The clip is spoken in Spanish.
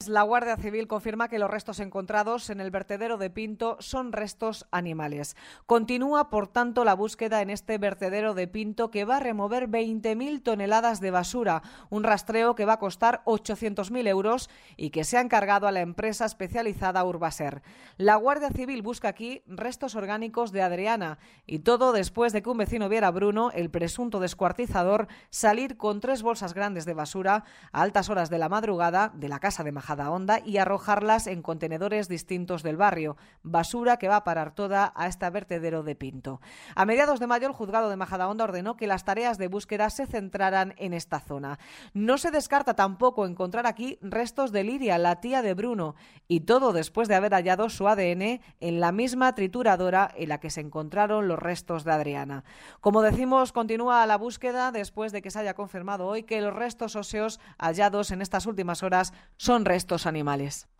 La Guardia Civil confirma que los restos encontrados en el vertedero de Pinto son restos animales. Continúa, por tanto, la búsqueda en este vertedero de Pinto, que va a remover 20.000 toneladas de basura, un rastreo que va a costar 800.000 euros y que se ha encargado a la empresa especializada Urbaser. La Guardia Civil busca aquí restos orgánicos de Adriana, y todo después de que un vecino viera a Bruno, el presunto descuartizador, salir con 3 bolsas grandes de basura a altas horas de la madrugada de la casa de Majadahonda y arrojarlas en contenedores distintos del barrio. Basura que va a parar toda a este vertedero de Pinto. A mediados de mayo, el juzgado de Majadahonda ordenó que las tareas de búsqueda se centraran en esta zona. No se descarta tampoco encontrar aquí restos de Lidia, la tía de Bruno, y todo después de haber hallado su ADN en la misma trituradora en la que se encontraron los restos de Adriana. Como decimos, continúa la búsqueda después de que se haya confirmado hoy que los restos óseos hallados en estas últimas horas son restos animales.